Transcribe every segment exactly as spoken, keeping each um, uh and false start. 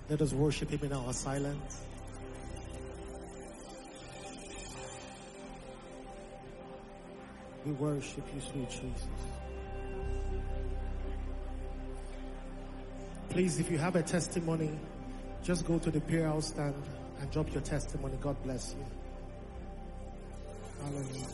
Let us worship him in our silence. We worship you, sweet Jesus. Please, if you have a testimony, just go to the prayer house stand and drop your testimony. God bless you. Hallelujah.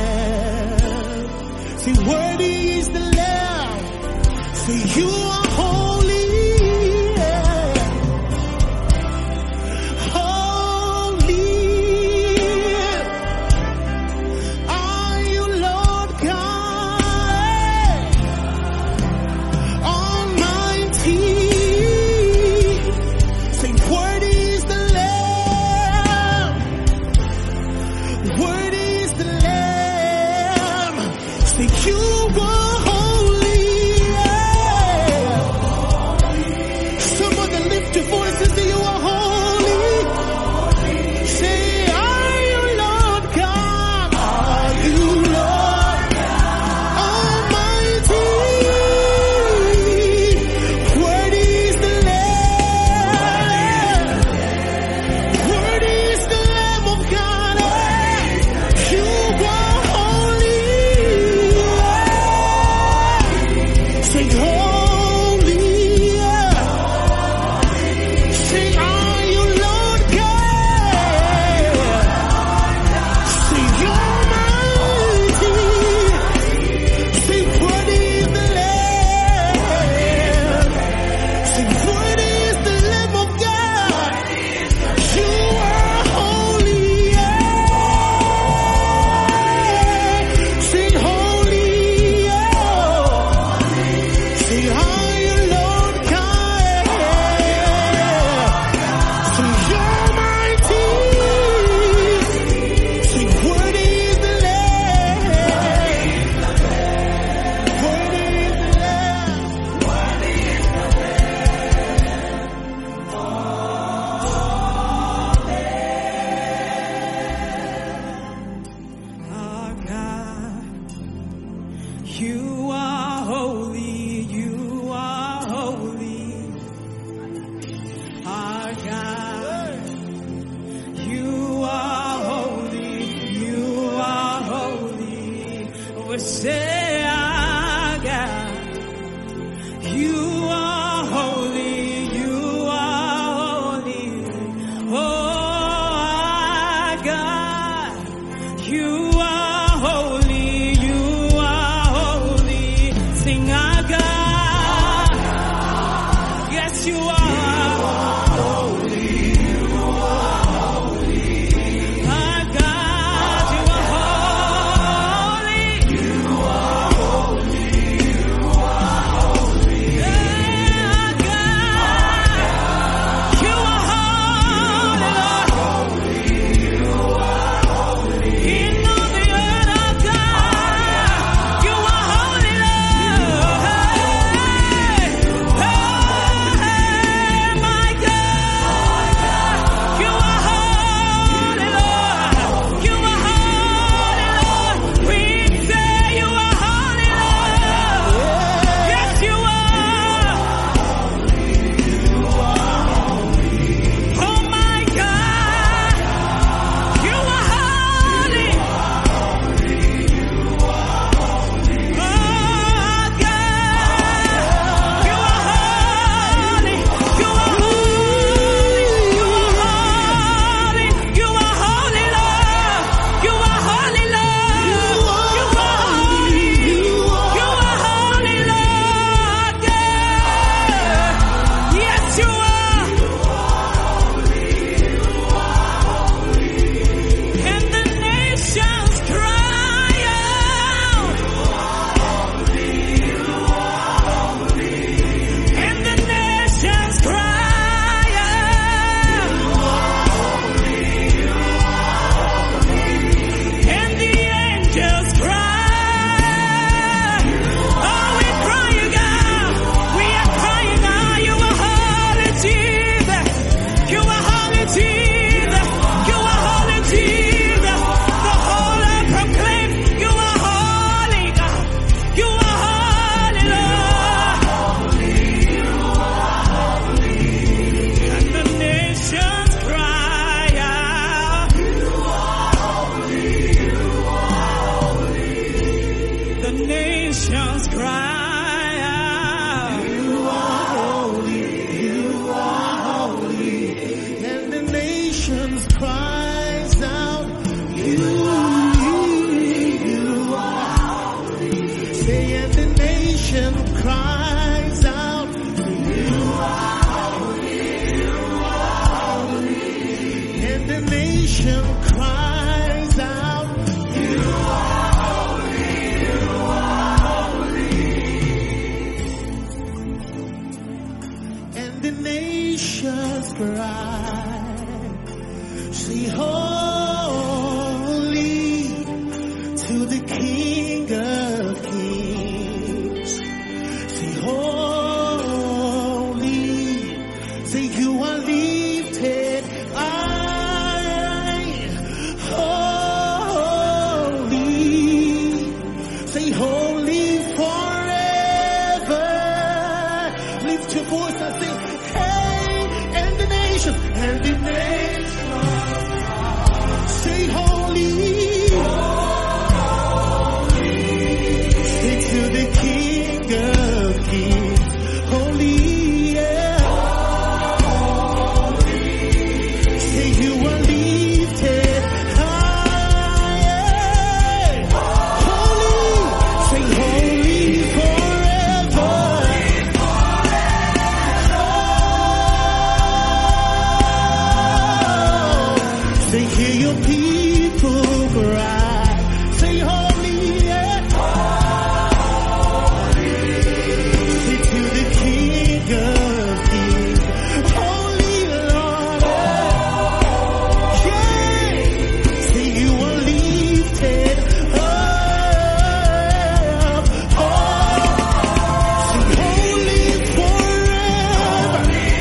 Worthy is the Lamb. For you are holy. nations cries out, you, you are. Say, and the nation cries out, you are, you are. And the nation cries out, you are, you are. And the nations cry, say, holy to the King of Kings. Say, holy, say, you are lifted high. Holy, say, holy forever. Lift your voice and say, hey, and the nation, and the nation. Say, holy, holy, say to the King of Kings. Holy, yeah. Holy, say you are lifted high. Holy, say holy forever. Say, hear your people cry. Say, holy, yeah. Say to the King of Kings. Holy Lord, yeah. Say you are lifted up. Oh, say holy forever.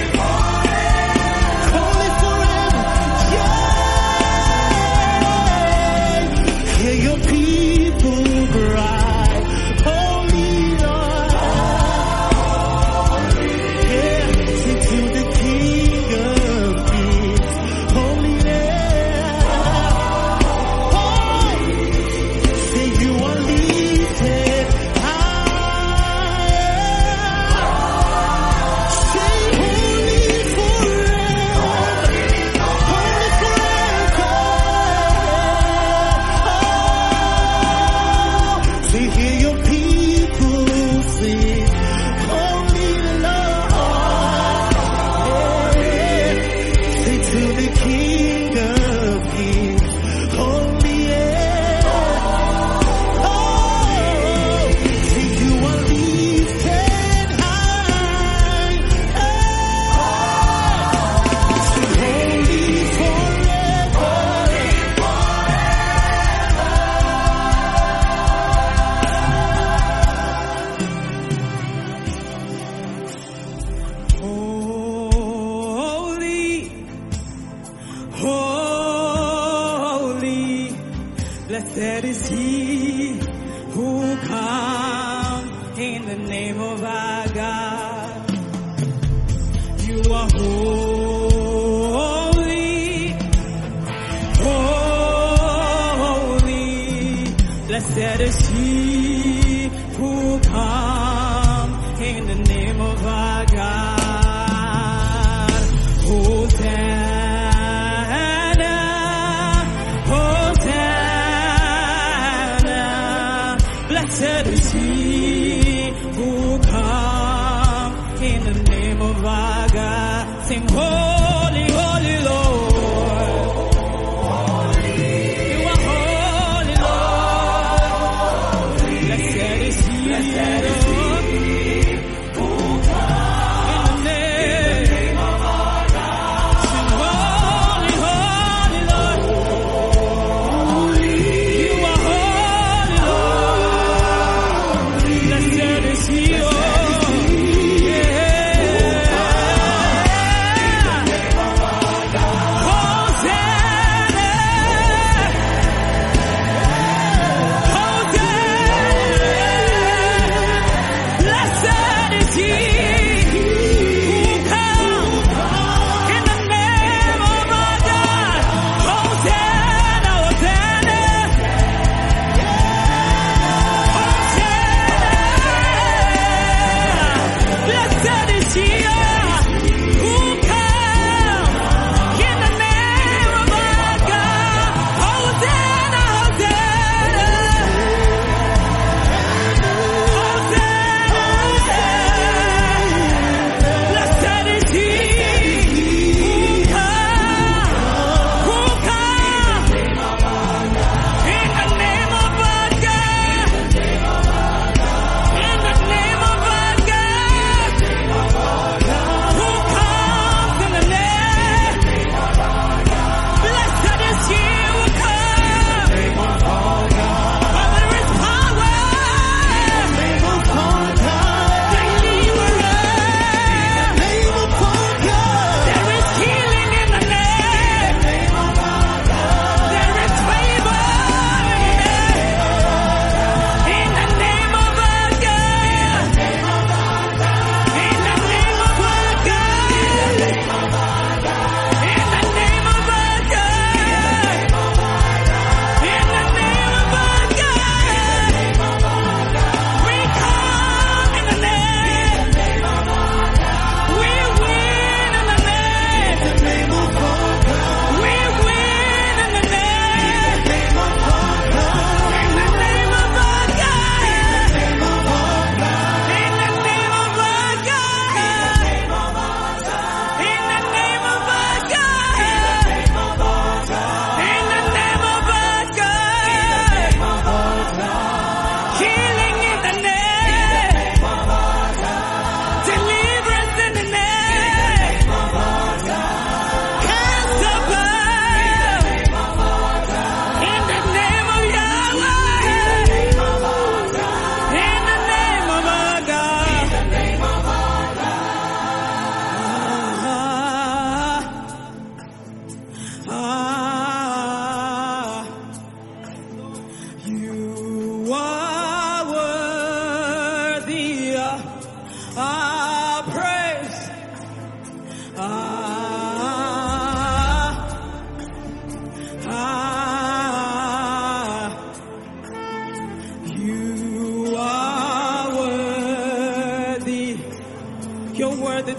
Holy forever, yeah. Hear your people cry, holy Lord, yeah. Say to the King of Kings, holy Lord, oh, say you are lifted high. Say holy forever, holy forever. Say, hear your people sing, holy Lord, yeah. Say to the King of Kings, holy, yeah. Oh, say you are lifted high. Say holy forever. Holy, holy, blessed is he who comes in the name of our God. You are holy, holy, blessed is he who comes in the name of our God. Hosanna, Hosanna, blessed is he who comes in the name of our God. Sing, holy, holy Lord. You are holy, Lord. Blessed is he, Lord. He, oh, yeah.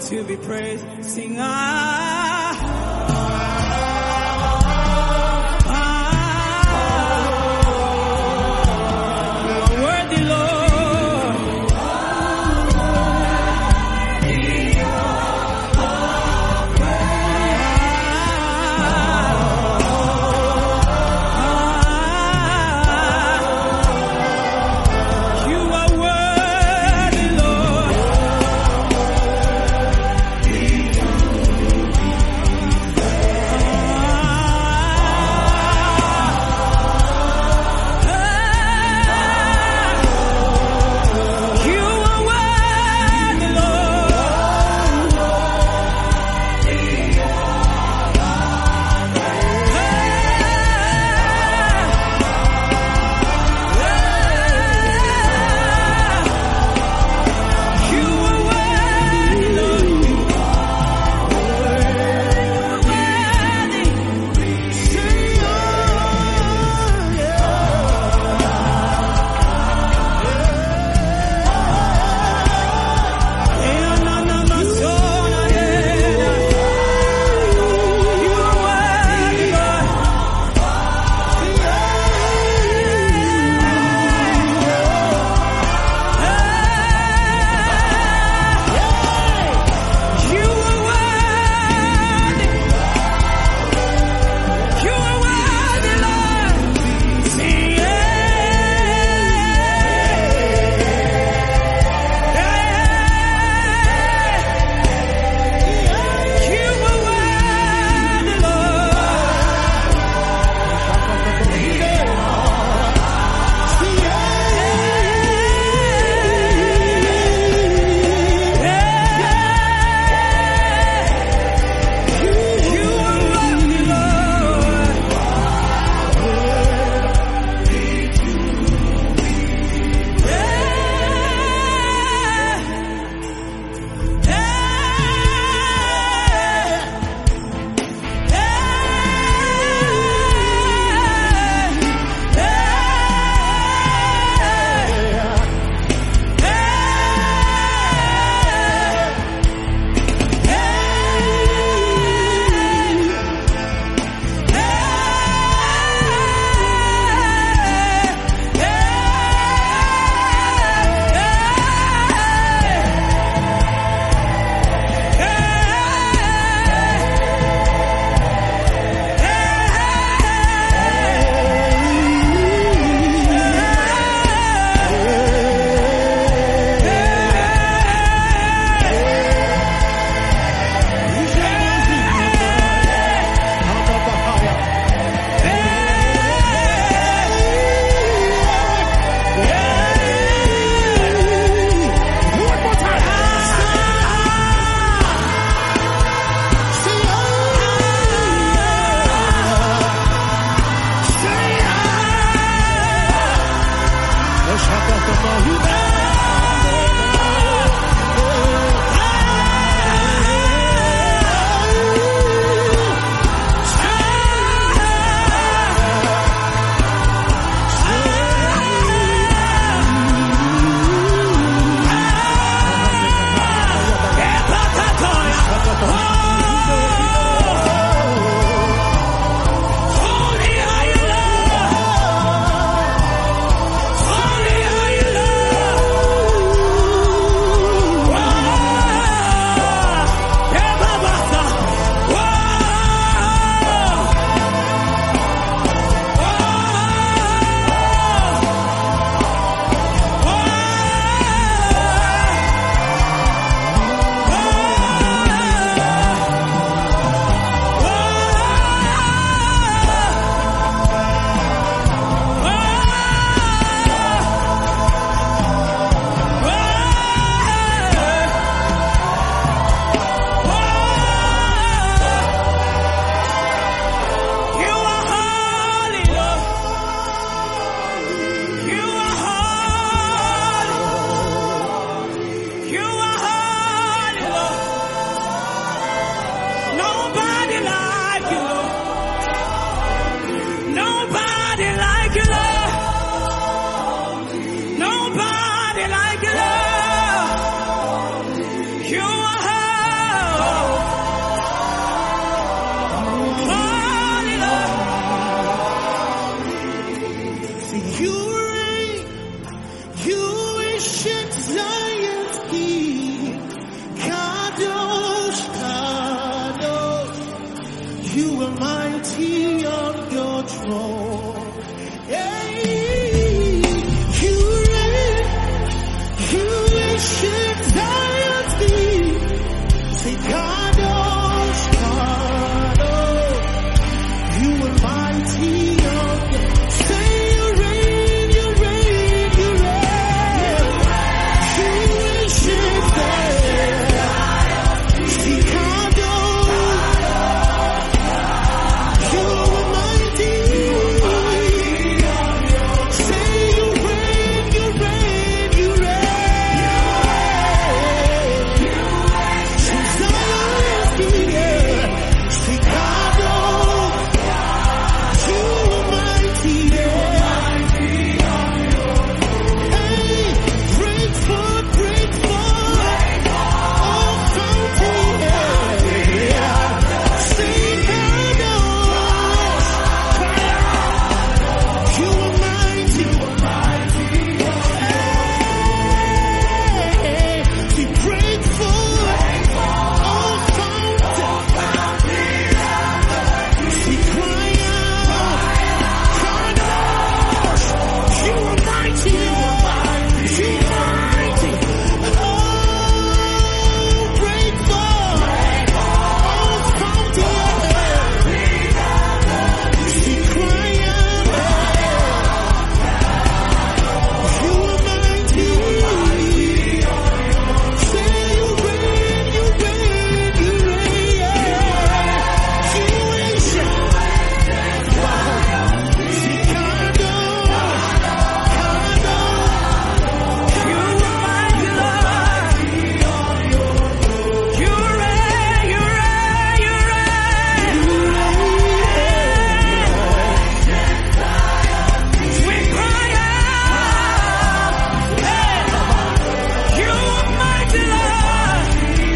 to be praised. Sing ah. throne. Hey, you reign, you ancient Zion's King. Say, Kadosh, Kadosh, you are mighty. Say, you reign, you reign, you reign. You ancient Zion. Say, Kadosh, you are mighty. Say, you reign, you reign, you reign. Say, Zion's King. Say, Kadosh, you are mighty. Hey, break forth, break forth, oh fountain. Say, Kadosh, you are mighty. Hey, say, break forth, oh fountain. Say, cry out, Kadosh, you are mighty. You are mighty. Oh, break forth, oh fountain. Say, cry out, you are mighty. Say, you reign, you reign, you reign. You ancient. Say, Kadosh, Kadosh, you are mighty, Lord. You reign, you reign, you reign. We cry out, hey, you are mighty, Lord.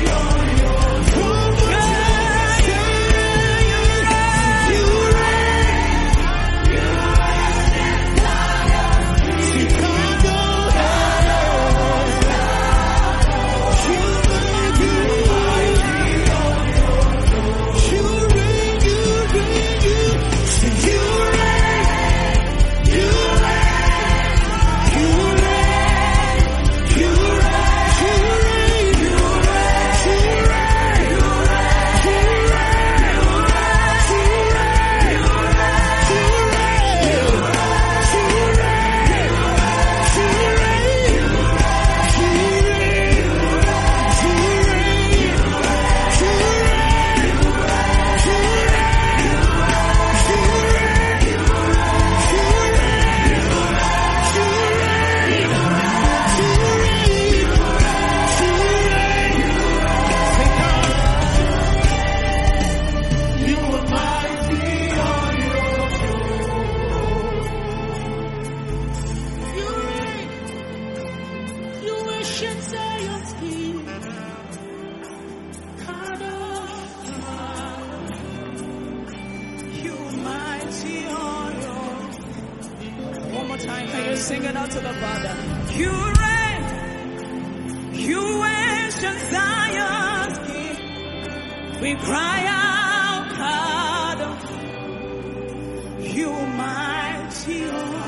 Sing it out to the Father. You reign, you ancient Zion's King. We cry out, Kadosh, you mighty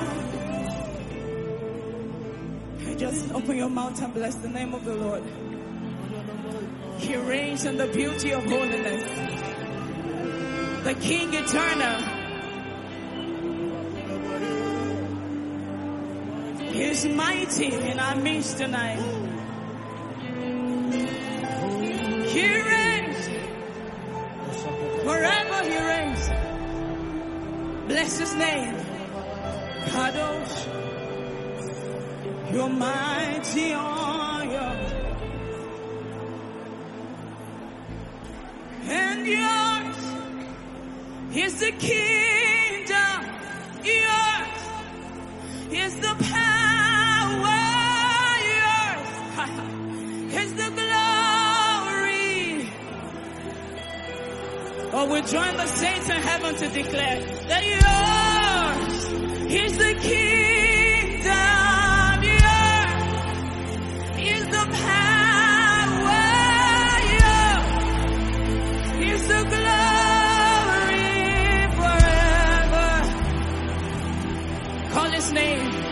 Lord. Hey, just open your mouth and bless the name of the Lord. He reigns in the beauty of holiness. The King eternal. He's mighty in our midst tonight. He reigns. Forever he reigns. Bless his name. Kadosh. You're mighty on your. And yours is the kingdom. Yours is the power. Is the glory. Oh, we join the saints in heaven to declare that yours is the kingdom, yours is the power, yours is the glory forever. name.